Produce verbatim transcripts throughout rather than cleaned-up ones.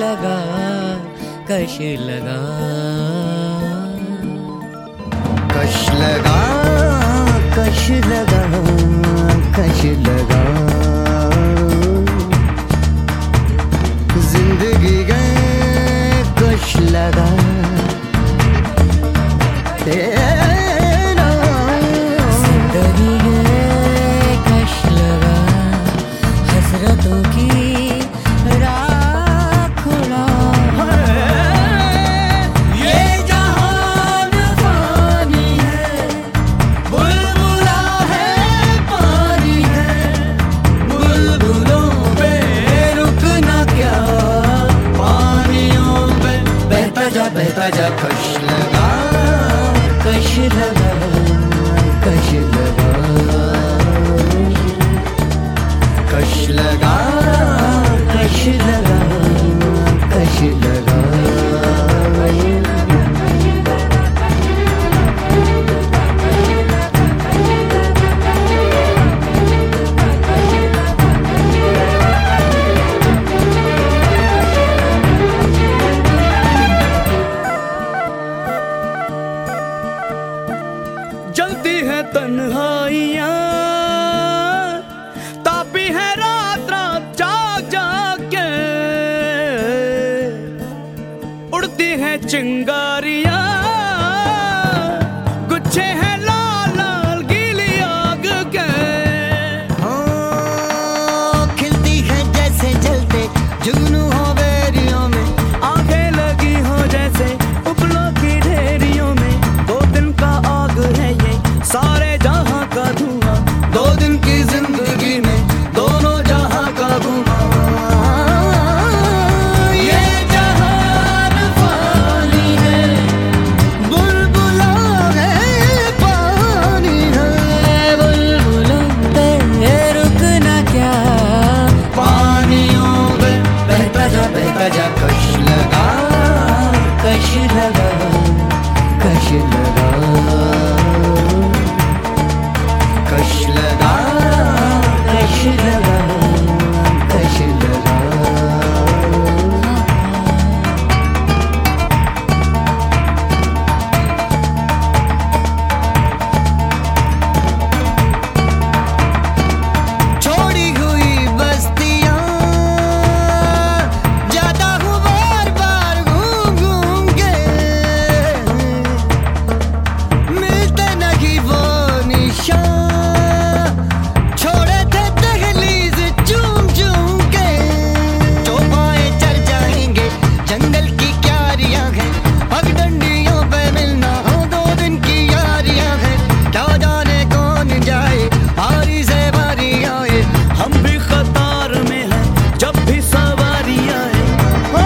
लगा कश लगा कश लगा कश लगा कश लगा जिंदगी गए कश लगा जिंदगी गए कश लगा हसरतों की राख उड़ा ये जहान फानी है बुलबुला है पानी है बुलबुलों पे रुकना क्या पानियों पे बहता जा बहता जा कश लगा कश लगा कश लगा कश लगा कश लगा कश लगा जलती है तन्हाइयाँ तापी है रात रात जाग जाग के उड़ती है चिंगारियाँ गुच्छे हैं लाल लाल गीली आग के हाँ, खिलती है जैसे जलते जुगनू हो बेरियों में आंखें लगी हो जैसे उपलों की ढेरियों में दो दिन का आग है ये सारे जहां का धुआं दो दिन की जिंदगी में दोनों जहां का धुआं ये जहान फानी है बुलबुला है पानी है बुलबुलों पे रुकना क्या पानियों पे बहता जा बहता जा कश लगा कश लगा कश लगा कश लगा कश लगा कश लगा छोड़ी हुई बस्तियां जाता हूँ बार बार घूम घूम के मिलते नहीं वो निशान छोड़े थे दहलीज चूम चूम के चौपाए चढ़ जाएंगे जंगल की क्यारियां हैं पगडंडियों पे मिलना हो दो दिन की यारियां हैं क्या जाने कौन जाए बारी से बारी आए हम भी कतार में हैं जब भी सवारी आए ओ,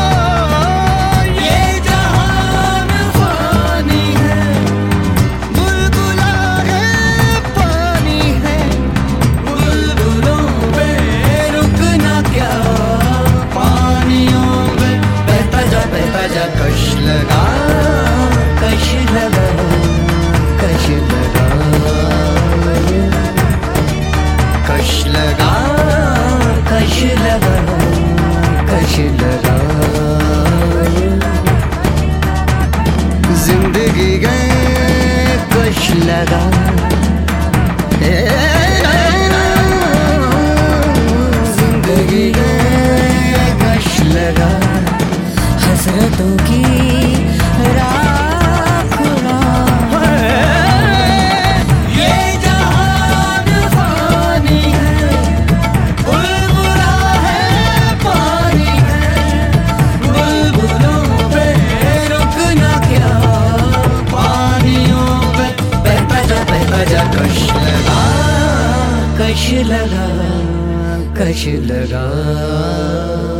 ये जहान फानी है बुलबुला है पानी है बुलबुलों पे रुकना क्या पानियों पे बहता जा बहता जा कश लगा कश लगा कश लगा कश लगा कश लगा कश लगा जिंदगी गए कश लगा जिंदगी गए कश लगा हसरतों की राख उड़ा ये जहान फानी है बुलबुला है पानी है बुलबुलों पे रुकना क्या पानियों पे बहता जा बहता जा कश लगा कश लगा कश लगा